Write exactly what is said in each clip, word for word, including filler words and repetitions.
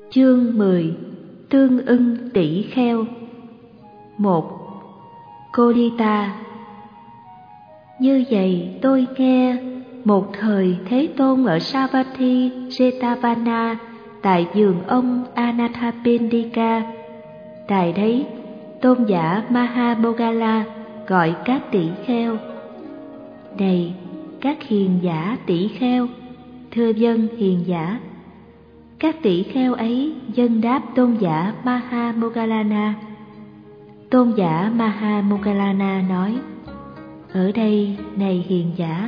Chương mười. Tương ưng tỷ kheo. Một. Kodita. Như vậy tôi nghe, một thời Thế Tôn ở Savatthi Jetavana tại vườn ông Anathapindika. Tại đấy, tôn giả Mahamogala gọi các tỷ kheo: Này các hiền giả tỷ kheo, thưa vâng hiền giả. Các tỷ kheo ấy dâng đáp tôn giả Mahamoggalana. Tôn giả Mahamoggalana nói: Ở đây, này hiền giả,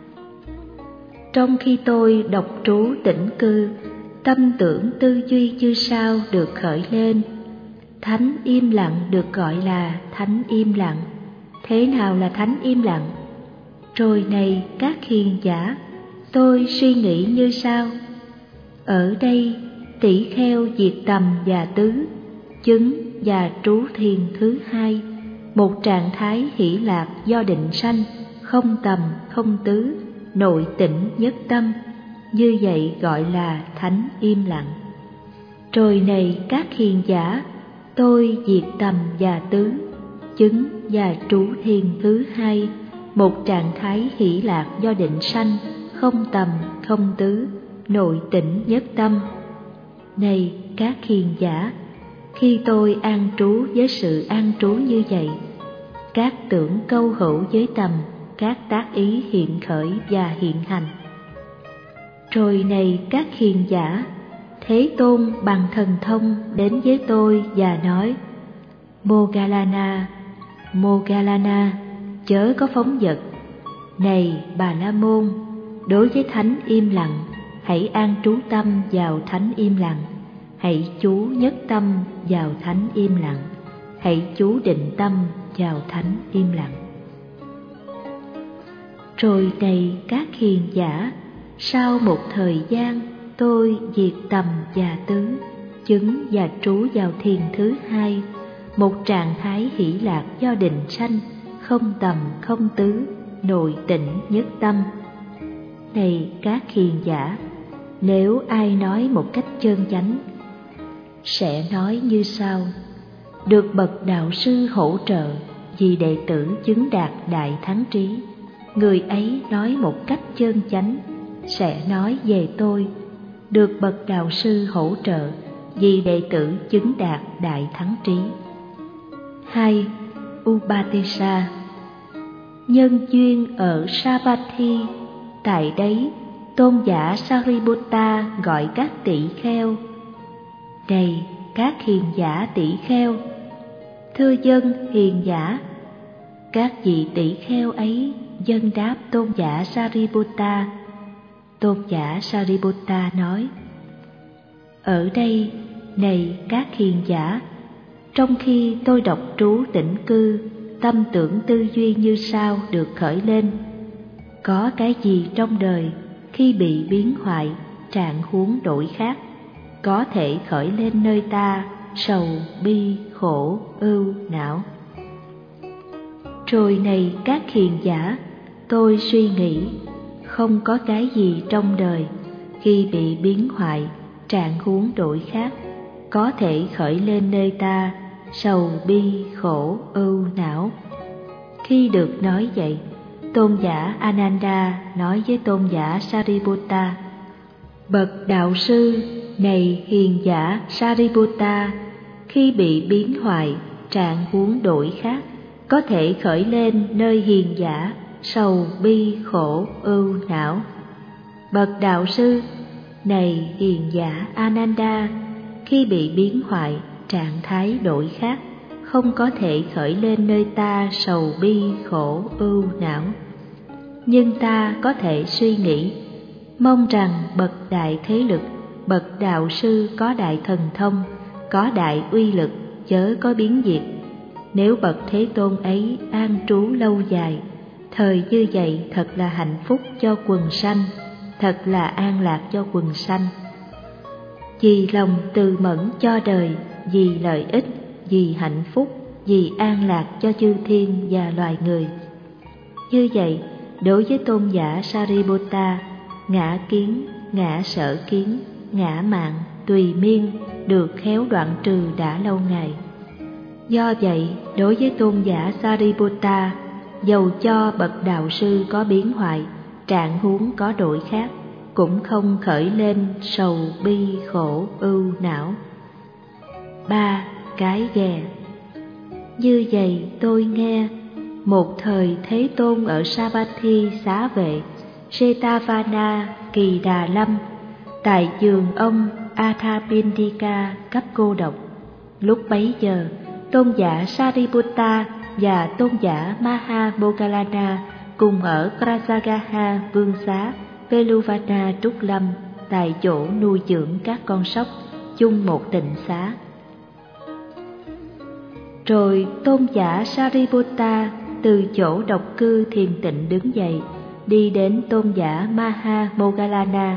trong khi tôi độc trú tĩnh cư, tâm tưởng tư duy như sau được khởi lên. Thánh im lặng được gọi là thánh im lặng. Thế nào là thánh im lặng? Rồi này các hiền giả, tôi suy nghĩ như sau: Ở đây tỷ kheo diệt tầm và tứ, chứng và trú thiền thứ hai, một trạng thái hỷ lạc do định sanh, không tầm không tứ, nội tĩnh nhất tâm. Như vậy gọi là thánh im lặng. Rồi này các hiền giả, tôi diệt tầm và tứ, chứng và trú thiền thứ hai, một trạng thái hỷ lạc do định sanh, không tầm không tứ, nội tĩnh nhất tâm. Này các hiền giả, khi tôi an trú với sự an trú như vậy, các tưởng câu hữu với tầm, các tác ý hiện khởi và hiện hành. Rồi này các hiền giả, Thế Tôn bằng thần thông đến với tôi và nói: Moggallana, Moggallana, chớ có phóng dật. Này Bà La Môn, đối với thánh im lặng, hãy an trú tâm vào thánh im lặng, hãy chú nhất tâm vào thánh im lặng, hãy chú định tâm vào thánh im lặng. Rồi này các hiền giả, sau một thời gian tôi diệt tầm và tứ, chứng và trú vào thiền thứ hai, một trạng thái hỷ lạc do định sanh, không tầm không tứ, nội tĩnh nhất tâm. Này các hiền giả, nếu ai nói một cách chân chánh, sẽ nói như sau: Được bậc đạo sư hỗ trợ vì đệ tử chứng đạt đại thắng trí, người ấy nói một cách chân chánh, sẽ nói về tôi: Được bậc đạo sư hỗ trợ vì đệ tử chứng đạt đại thắng trí. Hai. Upatesa. Nhân duyên ở Savatthi, tại đấy tôn giả Sariputta gọi các tỷ kheo: Này các hiền giả tỷ kheo, thưa dân hiền giả. Các vị tỷ kheo ấy dâng đáp tôn giả Sariputta. Tôn giả Sariputta nói: Ở đây, này các hiền giả, trong khi tôi độc trú tĩnh cư, tâm tưởng tư duy như sau được khởi lên. Có cái gì trong đời khi bị biến hoại, trạng huống đổi khác, có thể khởi lên nơi ta sầu, bi, khổ, ưu, não. Rồi này các hiền giả, tôi suy nghĩ, không có cái gì trong đời khi bị biến hoại, trạng huống đổi khác, có thể khởi lên nơi ta sầu, bi, khổ, ưu, não. Khi được nói vậy, tôn giả Ananda nói với tôn giả Sariputta: Bậc đạo sư, này hiền giả Sariputta, khi bị biến hoại, trạng huống đổi khác, có thể khởi lên nơi hiền giả sầu, bi, khổ, ưu, não. Bậc đạo sư, này hiền giả Ananda, khi bị biến hoại, trạng thái đổi khác, không có thể khởi lên nơi ta sầu, bi, khổ, ưu, não. Nhưng ta có thể suy nghĩ, mong rằng bậc đại thế lực, bậc đạo sư có đại thần thông, có đại uy lực, chớ có biến diệt. Nếu bậc Thế Tôn ấy an trú lâu dài, thời như vậy thật là hạnh phúc cho quần sanh, thật là an lạc cho quần sanh. Vì lòng từ mẫn cho đời, vì lợi ích, vì hạnh phúc, vì an lạc cho chư thiên và loài người. Như vậy, đối với tôn giả Sariputta, ngã kiến, ngã sở kiến, ngã mạn, tùy miên được khéo đoạn trừ đã lâu ngày. Do vậy, đối với tôn giả Sariputta, dầu cho bậc đạo sư có biến hoại, trạng huống có đổi khác, cũng không khởi lên sầu bi khổ ưu não. Ba. Cái ghè. Như vậy tôi nghe, một thời Thế Tôn ở Savatthi xá vệ Jetavana Kỳ Đà Lâm, tại giường ông Athapindika cấp cô độc. Lúc bấy giờ, tôn giả Sariputta và tôn giả Maha Moggallana cùng ở Krasagaha vương xá Veluvana Trúc Lâm, tại chỗ nuôi dưỡng các con sóc, chung một tịnh xá. Rồi tôn giả Sariputta từ chỗ độc cư thiền tịnh đứng dậy, đi đến tôn giả Maha Moggallana.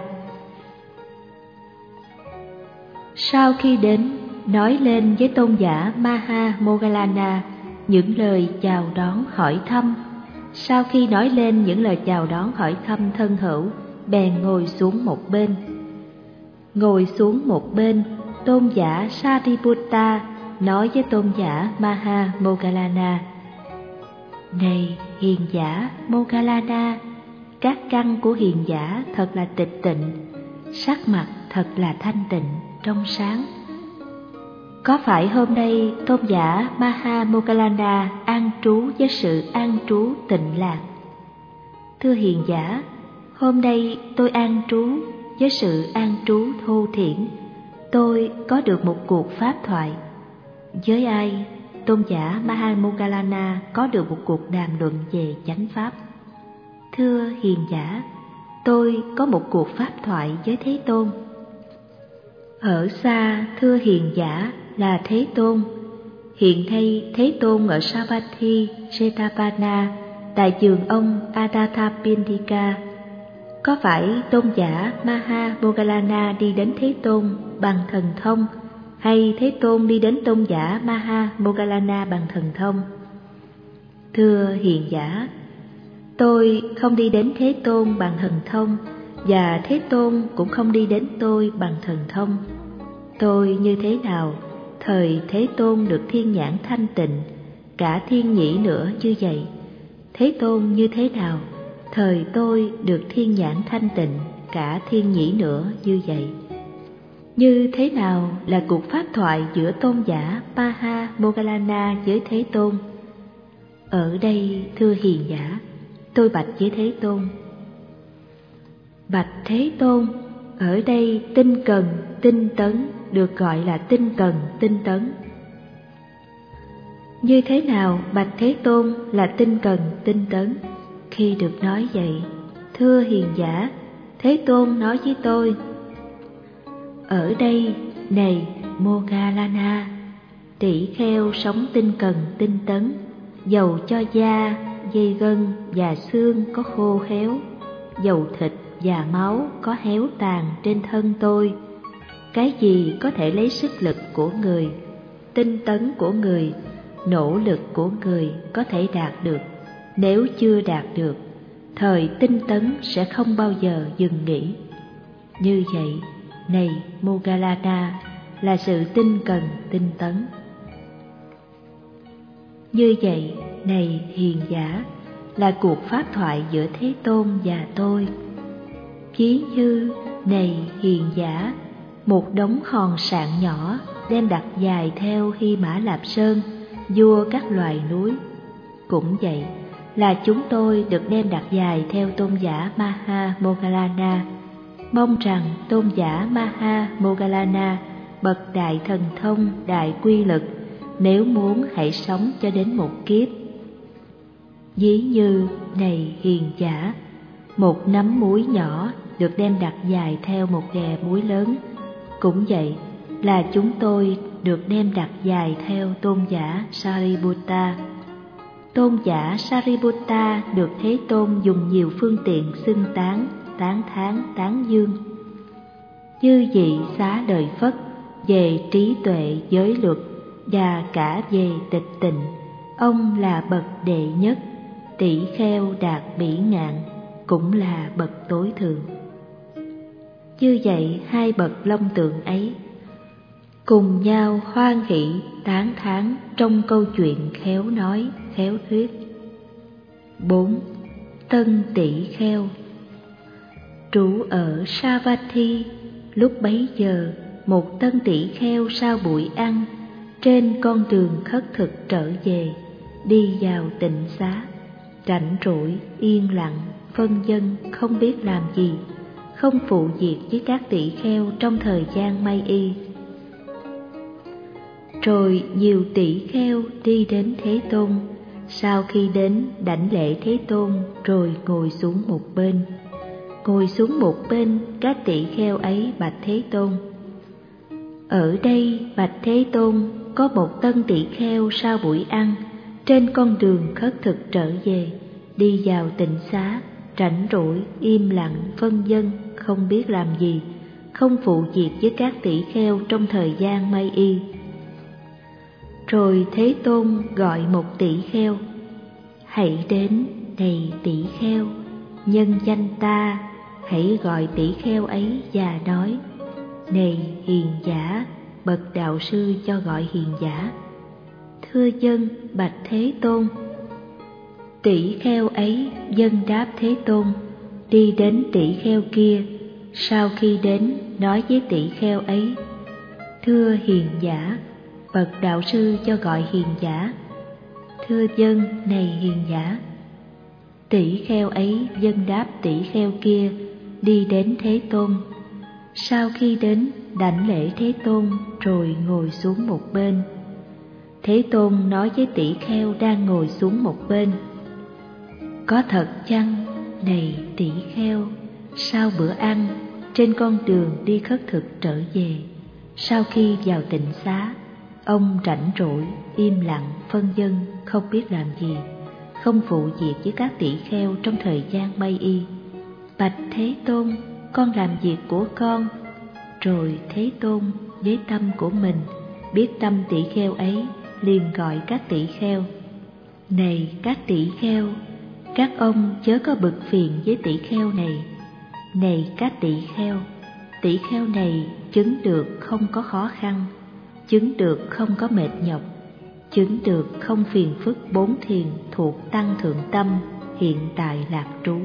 Sau khi đến, nói lên với tôn giả Maha Moggallana những lời chào đón hỏi thăm. Sau khi nói lên những lời chào đón hỏi thăm thân hữu, bèn ngồi xuống một bên. Ngồi xuống một bên, tôn giả Sariputta nói với tôn giả Maha Moggallana: Này hiền giả Moggallana, các căn của hiền giả thật là tịch tịnh, sắc mặt thật là thanh tịnh, trong sáng. Có phải hôm nay tôn giả Maha Moggallana an trú với sự an trú tịnh lạc? Thưa hiền giả, hôm nay tôi an trú với sự an trú thô thiển. Tôi có được một cuộc pháp thoại. Với ai? Tôn giả Maha Moggallana có được một cuộc đàm luận về chánh pháp. Thưa hiền giả, tôi có một cuộc pháp thoại với Thế Tôn. Ở xa, thưa hiền giả, là Thế Tôn. Hiện nay Thế Tôn ở Savatthi Jetavana, tại giường ông Adathapindika. Có phải tôn giả Maha Moggallana đi đến Thế Tôn bằng thần thông, hay Thế Tôn đi đến tôn giả Maha Moggallana bằng thần thông? Thưa hiền giả, tôi không đi đến Thế Tôn bằng thần thông, và Thế Tôn cũng không đi đến tôi bằng thần thông. Tôi như thế nào, thời Thế Tôn được thiên nhãn thanh tịnh, cả thiên nhĩ nữa như vậy. Thế Tôn như thế nào, thời tôi được thiên nhãn thanh tịnh, cả thiên nhĩ nữa như vậy. Như thế nào là cuộc pháp thoại giữa tôn giả Maha Moggallana với Thế Tôn? Ở đây, thưa hiền giả, tôi bạch với Thế Tôn: Bạch Thế Tôn, ở đây tinh cần, tinh tấn được gọi là tinh cần, tinh tấn. Như thế nào, bạch Thế Tôn, là tinh cần, tinh tấn? Khi được nói vậy, thưa hiền giả, Thế Tôn nói với tôi: Ở đây, này Moggallana, tỷ kheo sống tinh cần, tinh tấn, dầu cho da, dây gân và xương có khô héo, dầu thịt và máu có héo tàn trên thân tôi, cái gì có thể lấy sức lực của người, tinh tấn của người, nỗ lực của người có thể đạt được? Nếu chưa đạt được, thời tinh tấn sẽ không bao giờ dừng nghỉ. Như vậy, này Moggallana, là sự tinh cần, tinh tấn. Như vậy, này hiền giả, là cuộc pháp thoại giữa Thế Tôn và tôi. Ví như, này hiền giả, một đống hòn sạn nhỏ đem đặt dài theo Hy Mã Lạp Sơn, vua các loài núi. Cũng vậy, là chúng tôi được đem đặt dài theo tôn giả Maha Moggallana. Mong rằng tôn giả Maha Moggallana, bậc đại thần thông, đại quy lực, nếu muốn hãy sống cho đến một kiếp. Ví như, này hiền giả, một nắm muối nhỏ được đem đặt dài theo một ghè muối lớn. Cũng vậy, là chúng tôi được đem đặt dài theo tôn giả Sariputta. Tôn giả Sariputta được Thế Tôn dùng nhiều phương tiện xưng tán, tán thán, tán dương. Như vị Xá Lợi Phất về trí tuệ, giới luật và cả về tịch tịnh, ông là bậc đệ nhất. Tỷ kheo đạt bỉ ngạn cũng là bậc tối thượng. Như vậy hai bậc long tượng ấy cùng nhau hoan hỷ tán thán trong câu chuyện khéo nói khéo thuyết. Bốn. Tân tỷ kheo. Trú ở Savatthi, lúc bấy giờ một tân tỷ kheo sau buổi ăn, trên con đường khất thực trở về, đi vào tịnh xá, rảnh rỗi, yên lặng, phân vân, không biết làm gì, không phụ việc với các tỷ kheo trong thời gian may y. Rồi nhiều tỷ kheo đi đến Thế Tôn, sau khi đến đảnh lễ Thế Tôn rồi ngồi xuống một bên. Ngồi xuống một bên, các tỷ kheo ấy bạch Thế Tôn: ở đây bạch Thế Tôn, có một tân tỷ kheo sau buổi ăn, trên con đường khất thực trở về, đi vào tịnh xá, rảnh rỗi, im lặng, phân vân, không biết làm gì, không phụ việc với các tỷ kheo trong thời gian may y. Rồi Thế Tôn gọi một tỷ kheo: hãy đến, này tỷ kheo, nhân danh ta, hãy gọi tỷ kheo ấy và nói: này hiền giả, bậc đạo sư cho gọi hiền giả. Thưa dân, bạch Thế Tôn. Tỷ kheo ấy dân đáp Thế Tôn, đi đến tỷ kheo kia, sau khi đến nói với tỷ kheo ấy: thưa hiền giả, bậc đạo sư cho gọi hiền giả. Thưa dân, này hiền giả. Tỷ kheo ấy dân đáp tỷ kheo kia, đi đến Thế Tôn, sau khi đến đảnh lễ Thế Tôn rồi ngồi xuống một bên. Thế Tôn nói với tỷ kheo đang ngồi xuống một bên: có thật chăng, này tỷ kheo, sau bữa ăn, trên con đường đi khất thực trở về, sau khi vào tịnh xá, ông rảnh rỗi, im lặng, phân vân, không biết làm gì, không phụ việc với các tỷ kheo trong thời gian may y. Bạch Thế Tôn, con làm việc của con. Rồi Thế Tôn với tâm của mình biết tâm tỷ kheo ấy, liền gọi các tỷ kheo: này các tỷ kheo, các ông chớ có bực phiền với tỷ kheo này. Này các tỷ kheo, tỷ kheo này chứng được không có khó khăn, chứng được không có mệt nhọc, chứng được không phiền phức bốn thiền thuộc tăng thượng tâm, hiện tại lạc trú.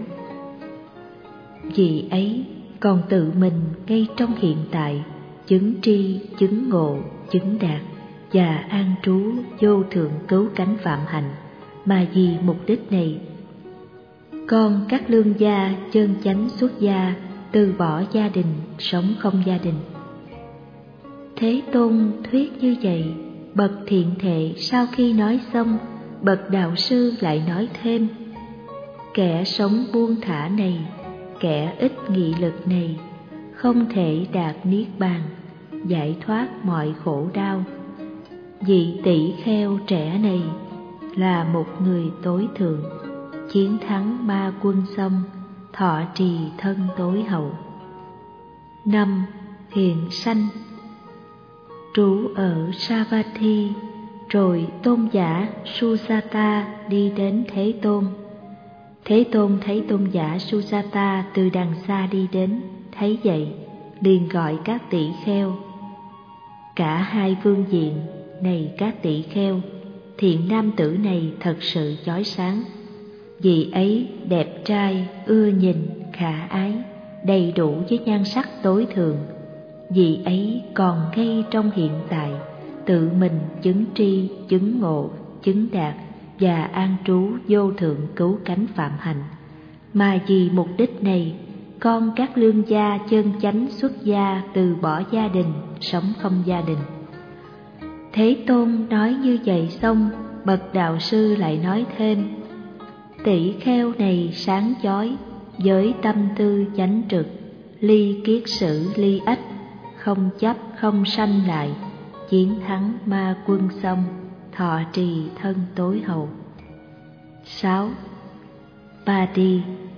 Vì ấy còn tự mình ngay trong hiện tại chứng tri, chứng ngộ, chứng đạt và an trú vô thượng cứu cánh phạm hạnh, mà vì mục đích này, con các lương gia chân chánh xuất gia, từ bỏ gia đình, sống không gia đình. Thế Tôn thuyết như vậy, bậc thiện thệ sau khi nói xong, bậc đạo sư lại nói thêm: kẻ sống buông thả này, kẻ ít nghị lực này, không thể đạt niết bàn, giải thoát mọi khổ đau. Vị tỷ kheo trẻ này là một người tối thượng, chiến thắng ma quân xong, thọ trì thân tối hậu. Năm. Hiền sanh. Trú ở Savatthi, rồi tôn giả Susata đi đến Thế Tôn. Thế Tôn thấy tôn giả Susata từ đằng xa đi đến, thấy vậy liền gọi các tỷ kheo: cả hai vương diện, này các tỷ kheo, thiện nam tử này thật sự chói sáng. Vị ấy đẹp trai, ưa nhìn, khả ái, đầy đủ với nhan sắc tối thượng. Vị ấy còn ngay trong hiện tại, tự mình chứng tri, chứng ngộ, chứng đạt và an trú vô thượng cứu cánh phạm hạnh, mà vì mục đích này, con các lương gia chân chánh xuất gia, từ bỏ gia đình, sống không gia đình. Thế Tôn nói như vậy xong, bậc đạo sư lại nói thêm: tỷ kheo này sáng chói, với tâm tư chánh trực, ly kiết sử ly ách, không chấp không sanh lại, chiến thắng ma quân xong, thọ trì thân tối hậu. Sáu. Padi.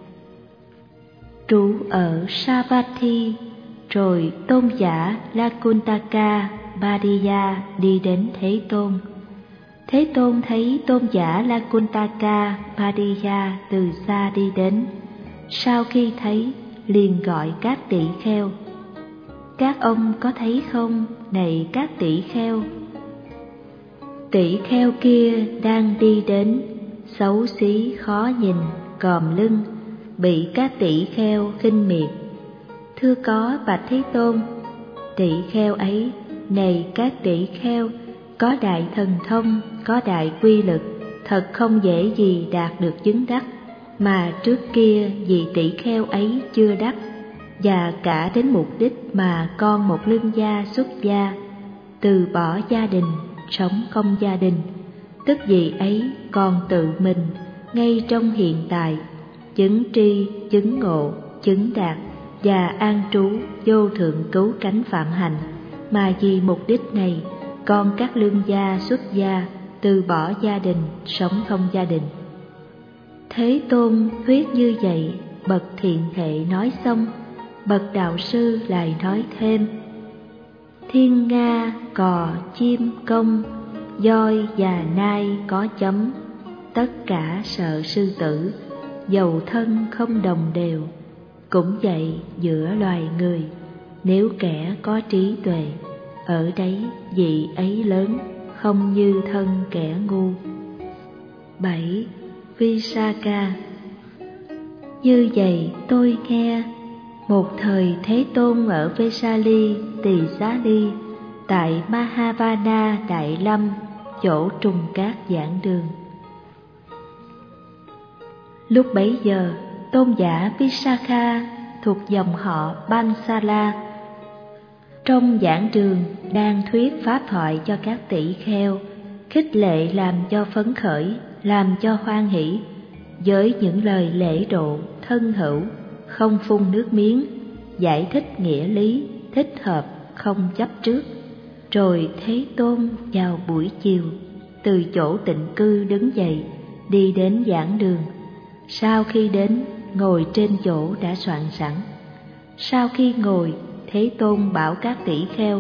Trú ở Savatthi, rồi tôn giả Lakuntaka Badiya đi đến Thế Tôn. Thế Tôn thấy tôn giả Lakuntaka Badiya từ xa đi đến, sau khi thấy liền gọi các tỷ kheo: Các ông có thấy không, này các tỷ kheo? Tỷ kheo kia đang đi đến, xấu xí khó nhìn, còm lưng, bị các tỷ kheo khinh miệt. Thưa có bạch Thế Tôn, tỷ kheo ấy, này các tỷ kheo, có đại thần thông, có đại quy lực, thật không dễ gì đạt được chứng đắc, mà trước kia vị tỷ kheo ấy chưa đắc, và cả đến mục đích mà con một lương gia xuất gia, từ bỏ gia đình, sống không gia đình, tức vị ấy còn tự mình, ngay trong hiện tại, chứng tri, chứng ngộ, chứng đạt, và an trú vô thượng cứu cánh phạm hạnh, mà vì mục đích này, con các lương gia xuất gia, từ bỏ gia đình, sống không gia đình. Thế Tôn thuyết như vậy, bậc thiện thệ nói xong, bậc đạo sư lại nói thêm: Thiên nga, cò, chim, công, voi và nai có chấm, tất cả sợ sư tử, dầu thân không đồng đều. Cũng vậy giữa loài người, nếu kẻ có trí tuệ, ở đấy vị ấy lớn, không như thân kẻ ngu. bảy. Visakha. Như vậy tôi nghe, một thời Thế Tôn ở Vesali, Tỳ Xá Ly, tại Mahavana Đại Lâm, chỗ trùng cát giảng đường. Lúc bấy giờ, tôn giả Visakha thuộc dòng họ Bansala, trong giảng đường đang thuyết pháp thoại cho các tỷ kheo, khích lệ làm cho phấn khởi, làm cho hoan hỷ, với những lời lễ độ, thân hữu, không phun nước miếng, giải thích nghĩa lý, thích hợp, không chấp trước. Rồi Thế Tôn vào buổi chiều, từ chỗ tịnh cư đứng dậy, đi đến giảng đường. Sau khi đến, ngồi trên chỗ đã soạn sẵn. Sau khi ngồi, Thế Tôn bảo các tỷ kheo: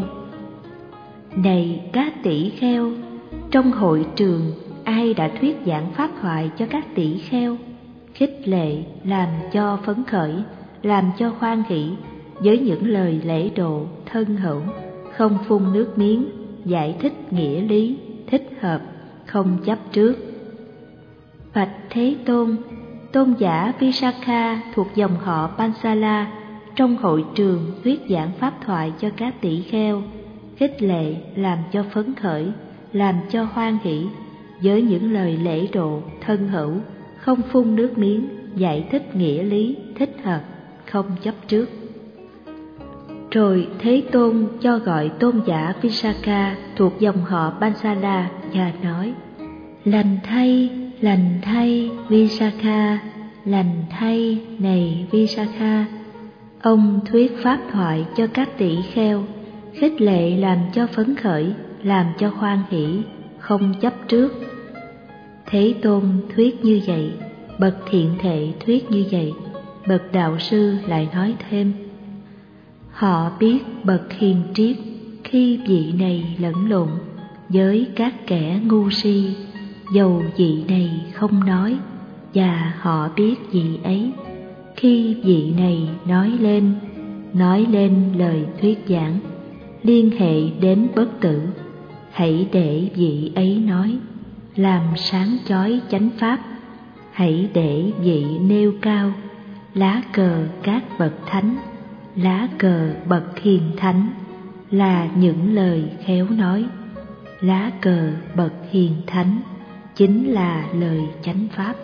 Này các tỷ kheo, trong hội trường ai đã thuyết giảng pháp thoại cho các tỷ kheo, khích lệ, làm cho phấn khởi, làm cho hoan hỷ, với những lời lễ độ, thân hữu, không phun nước miếng, giải thích nghĩa lý, thích hợp, không chấp trước. Bạch Thế Tôn, tôn giả Visakha thuộc dòng họ Pansala, trong hội trường thuyết giảng pháp thoại cho các tỷ kheo, khích lệ, làm cho phấn khởi, làm cho hoan hỷ, với những lời lễ độ, thân hữu, không phun nước miếng, giải thích nghĩa lý, thích hợp, không chấp trước. Rồi Thế Tôn cho gọi tôn giả Visakha thuộc dòng họ Pansala và nói: Lành thay, lành thay Visakha, lành thay này Visakha. Ông thuyết pháp thoại cho các tỷ kheo, khích lệ làm cho phấn khởi, làm cho hoan hỷ, không chấp trước. Thế Tôn thuyết như vậy, bậc thiện thệ thuyết như vậy, bậc đạo sư lại nói thêm: Họ biết bậc hiền triết khi vị này lẫn lộn với các kẻ ngu si, dầu vị này không nói, và họ biết vị ấy khi vị này nói lên, nói lên lời thuyết giảng, liên hệ đến bất tử, hãy để vị ấy nói, làm sáng chói chánh pháp, hãy để vị nêu cao lá cờ các bậc thánh, lá cờ bậc hiền thánh là những lời khéo nói, lá cờ bậc hiền thánh chính là lời chánh pháp.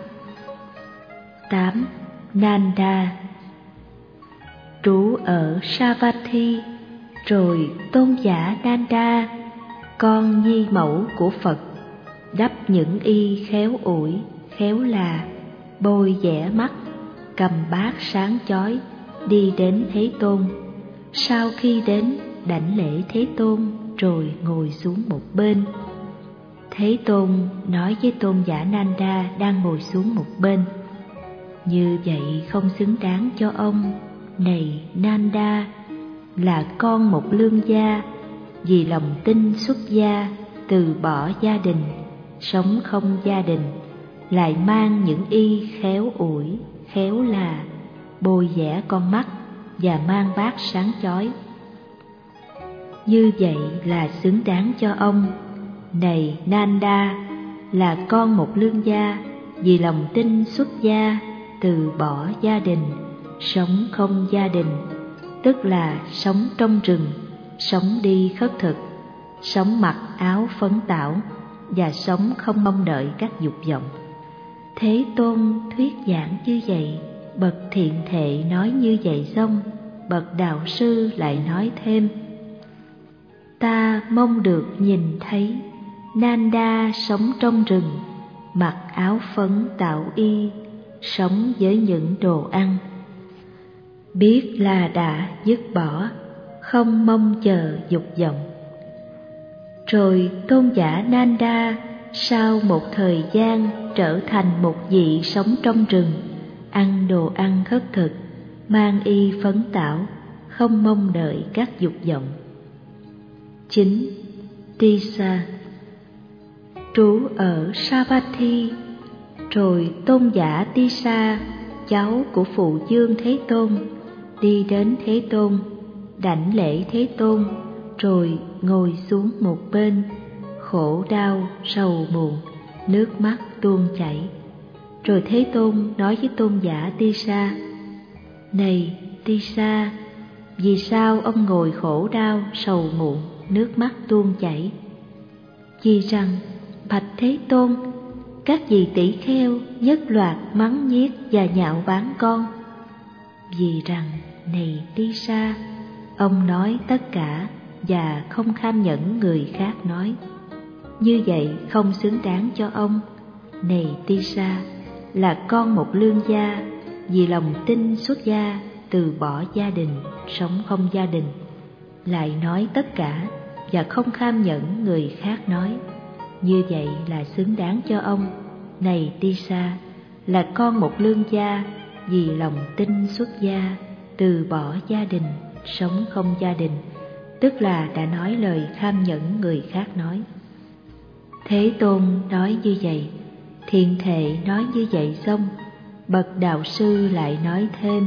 tám. Nanda. Trú ở Savatthi, rồi tôn giả Nanda, con nhi mẫu của Phật, đắp những y khéo ủi, khéo là, bôi vẽ mắt, cầm bát sáng chói, đi đến Thế Tôn. Sau khi đến, đảnh lễ Thế Tôn, rồi ngồi xuống một bên. Thế Tôn nói với tôn giả Nanda đang ngồi xuống một bên: Như vậy không xứng đáng cho ông, này Nanda, là con một lương gia, vì lòng tin xuất gia, từ bỏ gia đình, sống không gia đình, lại mang những y khéo ủi, khéo là, bôi vẽ con mắt và mang bát sáng chói. như vậy là xứng đáng cho ông. Này Nanda, là con một lương gia, vì lòng tin xuất gia, từ bỏ gia đình, sống không gia đình, tức là sống trong rừng, sống đi khất thực, sống mặc áo phấn tảo, và sống không mong đợi các dục vọng. Thế Tôn thuyết giảng như vậy, bậc thiện thệ nói như vậy xong, bậc đạo sư lại nói thêm: ta mong được nhìn thấy Nanda sống trong rừng, mặc áo phấn tạo y, sống với những đồ ăn, biết là đã dứt bỏ, không mong chờ dục vọng. Rồi tôn giả Nanda sau một thời gian trở thành một vị sống trong rừng, ăn đồ ăn khất thực, mang y phấn tảo, không mong đợi các dục vọng. Chín. Tisa trú ở Savatthi. Rồi tôn giả Tisa, cháu của phụ vương Thế Tôn, đi đến Thế Tôn, đảnh lễ Thế Tôn, rồi ngồi xuống một bên, khổ đau sầu muộn, nước mắt tuôn chảy. Rồi Thế Tôn nói với tôn giả Tisa: này Tisa, vì sao ông ngồi khổ đau sầu muộn, nước mắt tuôn chảy? Vì rằng, bạch Thế Tôn, các vị tỷ kheo nhất loạt mắng nhiếc và nhạo báng con. Vì rằng, này Tisa, ông nói tất cả và không kham nhẫn người khác nói. Như vậy không xứng đáng cho ông. Này Tisa, là con một lương gia, vì lòng tin xuất gia, từ bỏ gia đình, sống không gia đình, lại nói tất cả và không kham nhẫn người khác nói. Như vậy là xứng đáng cho ông. Này Tisa, là con một lương gia, vì lòng tin xuất gia, từ bỏ gia đình, sống không gia đình, tức là đã nói lời kham nhẫn người khác nói. Thế Tôn nói như vậy, thiện thệ nói như vậy xong, bậc đạo sư lại nói thêm: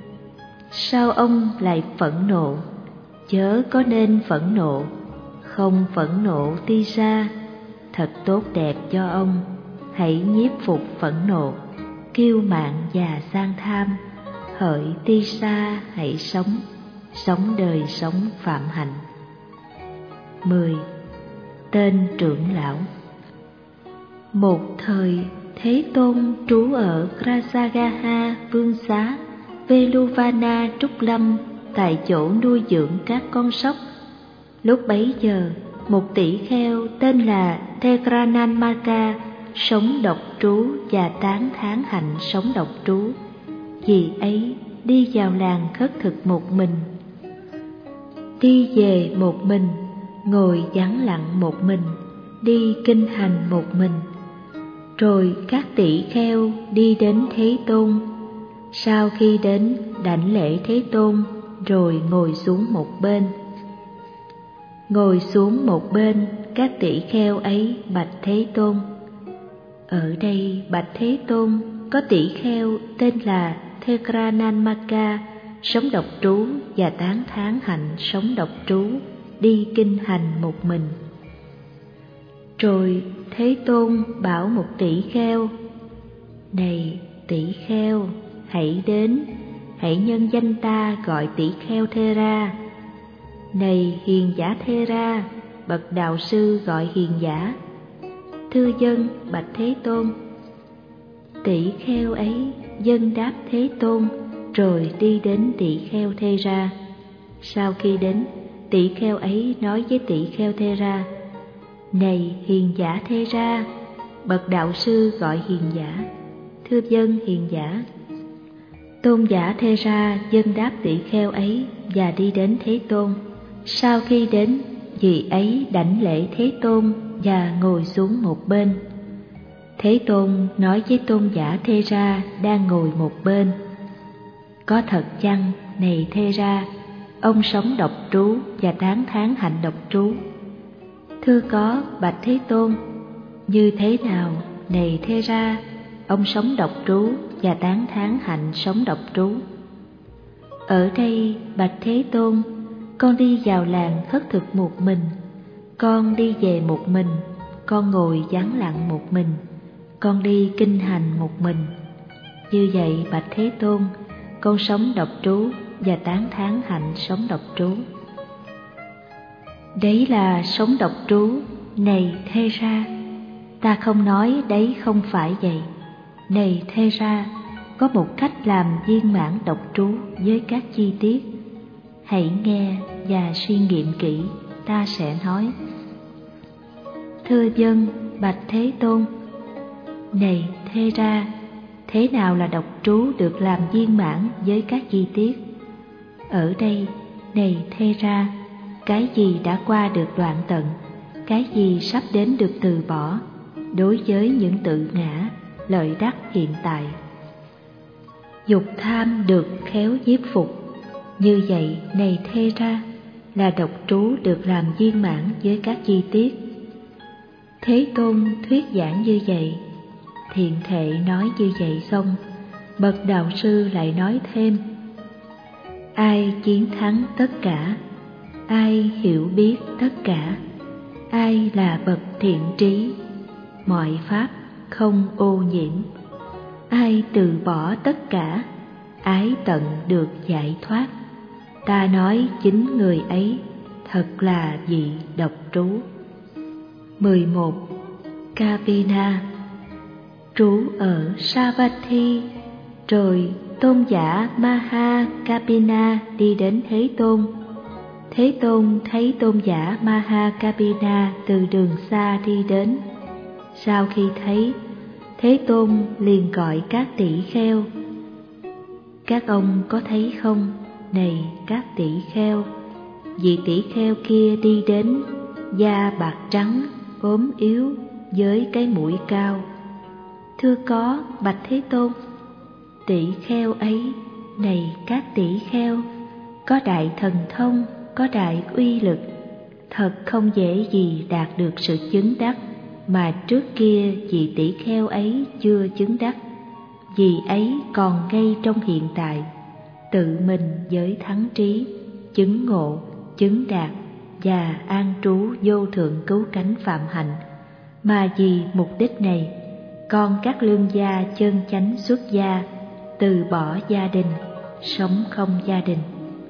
sao ông lại phẫn nộ? Chớ có nên phẫn nộ, không phẫn nộ Tisa, thật tốt đẹp cho ông. Hãy nhiếp phục phẫn nộ, kiêu mạn và sang tham. Hỡi Tisa, hãy sống, sống đời sống phạm hạnh. Mười. Tên trưởng lão. Một thời, Thế Tôn trú ở Krasagaha Vương Xá, Veluvana Trúc Lâm, tại chỗ nuôi dưỡng các con sóc. Lúc bấy giờ, một tỷ kheo tên là Thekrananmaka sống độc trú và tán thán hạnh sống độc trú. Vì ấy đi vào làng khất thực một mình, đi về một mình, ngồi vắng lặng một mình, đi kinh hành một mình. Rồi các tỷ kheo đi đến Thế Tôn. Sau khi đến, đảnh lễ Thế Tôn, rồi ngồi xuống một bên. Ngồi xuống một bên, các tỷ kheo ấy bạch Thế Tôn: ở đây bạch Thế Tôn, có tỷ kheo tên là Thekrananmaka sống độc trú và tán thán hạnh sống độc trú, đi kinh hành một mình. Rồi Thế Tôn bảo một tỷ kheo: này tỷ kheo, hãy đến, hãy nhân danh ta gọi tỷ kheo Thera. Này hiền giả Thera, bậc đạo sư gọi hiền giả. Thưa dân bạch Thế Tôn. Tỷ kheo ấy dân đáp Thế Tôn, rồi đi đến tỷ kheo Thera. Sau khi đến, tỷ kheo ấy nói với tỷ kheo Thera: này hiền giả Thera, bậc đạo sư gọi hiền giả. Thưa dân hiền giả. Tôn giả Thera dân đáp tỷ kheo ấy và đi đến Thế Tôn. Sau khi đến, vị ấy đảnh lễ Thế Tôn và ngồi xuống một bên. Thế Tôn nói với tôn giả Thera đang ngồi một bên: có thật chăng, này Thera, ông sống độc trú và tán thán hạnh độc trú? Thưa có, bạch Thế Tôn. Như thế nào, này Thera, ông sống độc trú và tán thán hạnh sống độc trú? Ở đây, bạch Thế Tôn, con đi vào làng khất thực một mình, con đi về một mình, con ngồi vắng lặng một mình, con đi kinh hành một mình. Như vậy bạch Thế Tôn, con sống độc trú và tán thán hạnh sống độc trú. Đấy là sống độc trú, này Thê Ra. Ta không nói đấy không phải vậy. Này Thê Ra, có một cách làm viên mãn độc trú với các chi tiết. Hãy nghe và suy nghiệm kỹ, ta sẽ nói. Thưa vâng, bạch Thế Tôn. Này Thê Ra, thế nào là độc trú được làm viên mãn với các chi tiết? Ở đây, này Thê Ra, cái gì đã qua được đoạn tận, cái gì sắp đến được từ bỏ, đối với những tự ngã, lợi đắc hiện tại. Dục tham được khéo nhiếp phục. Như vậy, này Thê Ra, là độc trú được làm viên mãn với các chi tiết. Thế Tôn thuyết giảng như vậy, Thiện Thệ nói như vậy xong, bậc đạo sư lại nói thêm: ai chiến thắng tất cả, ai hiểu biết tất cả, ai là bậc thiện trí, mọi pháp không ô nhiễm, ai từ bỏ tất cả, ái tận được giải thoát. Ta nói chính người ấy thật là vị độc trú. mười một. Kapina trú ở Savatthi. Rồi tôn giả Maha Kapina đi đến Thế Tôn. Thế Tôn thấy tôn giả Maha Kapina từ đường xa đi đến. Sau khi thấy, Thế Tôn liền gọi các tỷ kheo: các ông có thấy không, này các tỷ kheo, vị tỷ kheo kia đi đến, da bạc trắng, ốm yếu, với cái mũi cao. Thưa có, bạch Thế Tôn. Tỷ kheo ấy, này các tỷ kheo, có đại thần thông, có đại uy lực, thật không dễ gì đạt được sự chứng đắc mà trước kia vị tỷ kheo ấy chưa chứng đắc. Vì ấy còn ngay trong hiện tại, tự mình với thắng trí, chứng ngộ, chứng đạt và an trú vô thượng cứu cánh phạm hạnh, mà vì mục đích này, con các lương gia chân chánh xuất gia, từ bỏ gia đình, sống không gia đình.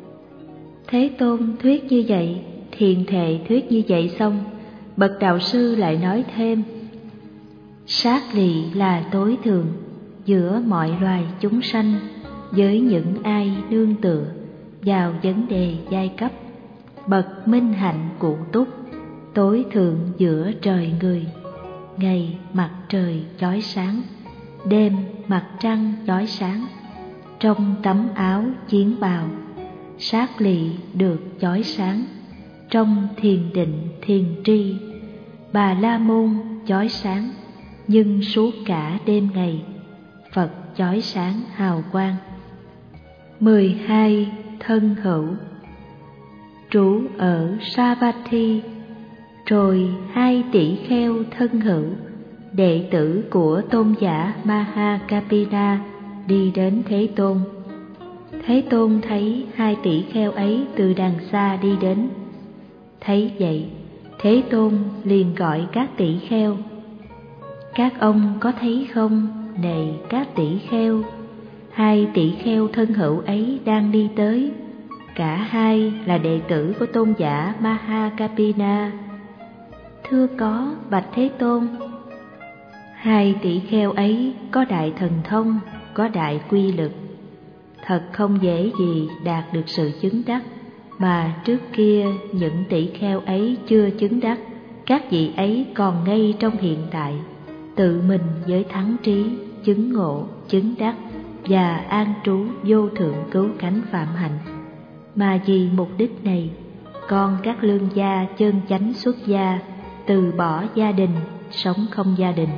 Thế Tôn thuyết như vậy, Thiện Thệ thuyết như vậy xong, bậc đạo sư lại nói thêm: sát lì là tối thượng giữa mọi loài chúng sanh, với những ai nương tựa vào vấn đề giai cấp. Bậc minh hạnh cụ túc, tối thượng giữa trời người. Ngày mặt trời chói sáng, đêm mặt trăng chói sáng. Trong tấm áo chiến bào, sát lị được chói sáng. Trong thiền định thiền tri, Bà La Môn chói sáng. Nhưng suốt cả đêm ngày, Phật chói sáng hào quang. mười hai. Thân hữu trú ở Savatthi. Rồi hai tỷ kheo thân hữu, đệ tử của tôn giả Maha Kapina, đi đến Thế Tôn. Thế Tôn thấy hai tỷ kheo ấy từ đằng xa đi đến. Thấy vậy, Thế Tôn liền gọi các tỷ kheo: các ông có thấy không, này các tỷ kheo, hai tỷ kheo thân hữu ấy đang đi tới. Cả hai là đệ tử của tôn giả Maha Kapina. Thưa có, bạch Thế Tôn. Hai tỷ kheo ấy có đại thần thông, có đại quy lực, thật không dễ gì đạt được sự chứng đắc mà trước kia những tỷ kheo ấy chưa chứng đắc. Các vị ấy còn ngay trong hiện tại, tự mình với thắng trí, chứng ngộ, chứng đắc và an trú vô thượng cứu cánh phạm hạnh. Mà vì mục đích này, con các lương gia chân chánh xuất gia, từ bỏ gia đình, sống không gia đình.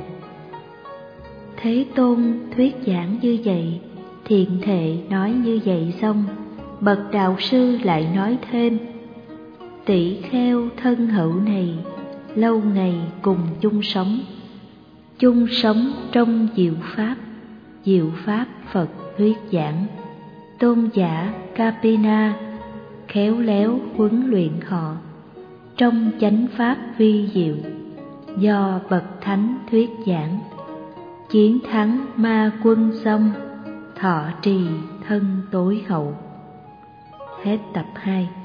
Thế Tôn thuyết giảng như vậy, Thiện Thệ nói như vậy xong, bậc đạo sư lại nói thêm: tỷ kheo thân hữu này, lâu ngày cùng chung sống, chung sống trong diệu pháp, diệu pháp Phật thuyết giảng. Tôn giả Kapina, khéo léo huấn luyện họ trong chánh pháp vi diệu do bậc thánh thuyết giảng, chiến thắng ma quân xong, thọ trì thân tối hậu. Hết tập hai.